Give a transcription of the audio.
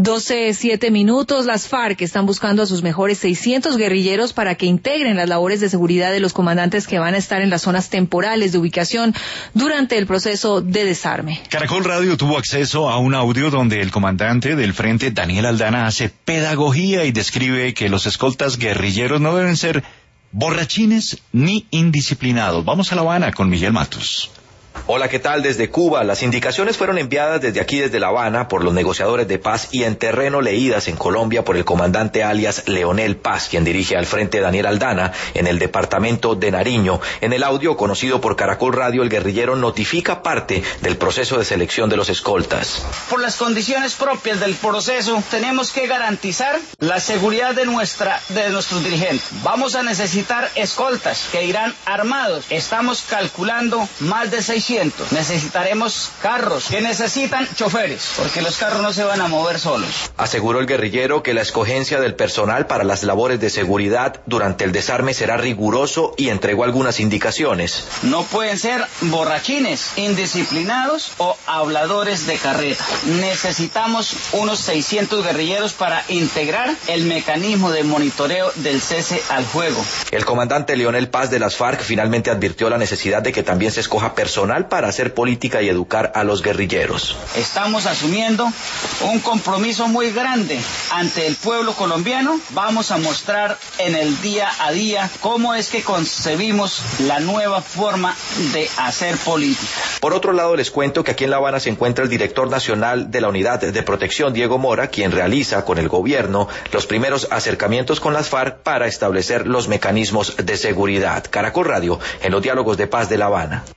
12:07. Las FARC están buscando a sus mejores 600 guerrilleros para que integren las labores de seguridad de los comandantes que van a estar en las zonas temporales de ubicación durante el proceso de desarme. Caracol Radio tuvo acceso a un audio donde el comandante del frente, Daniel Aldana, hace pedagogía y describe que los escoltas guerrilleros no deben ser borrachines ni indisciplinados. Vamos a La Habana con Miguel Matos. Hola, ¿qué tal? Desde Cuba, las indicaciones fueron enviadas desde aquí, desde La Habana, por los negociadores de paz y en terreno leídas en Colombia por el comandante alias Leonel Paz, quien dirige al frente Daniel Aldana en el departamento de Nariño. En el audio conocido por Caracol Radio, el guerrillero notifica parte del proceso de selección de los escoltas. Por las condiciones propias del proceso, tenemos que garantizar la seguridad de nuestros dirigentes. Vamos a necesitar escoltas que irán armados. Estamos calculando más de 600. Necesitaremos carros que necesitan choferes, porque los carros no se van a mover solos. Aseguró el guerrillero que la escogencia del personal para las labores de seguridad durante el desarme será riguroso y entregó algunas indicaciones. No pueden ser borrachines, indisciplinados o habladores de carreta. Necesitamos unos 600 guerrilleros para integrar el mecanismo de monitoreo del cese al fuego. El comandante Leonel Paz de las FARC finalmente advirtió la necesidad de que también se escoja personal para hacer política y educar a los guerrilleros. Estamos asumiendo un compromiso muy grande ante el pueblo colombiano. Vamos a mostrar en el día a día cómo es que concebimos la nueva forma de hacer política. Por otro lado, les cuento que aquí en La Habana se encuentra el director nacional de la Unidad de Protección, Diego Mora, quien realiza con el gobierno los primeros acercamientos con las FARC para establecer los mecanismos de seguridad. Caracol Radio, en los diálogos de paz de La Habana.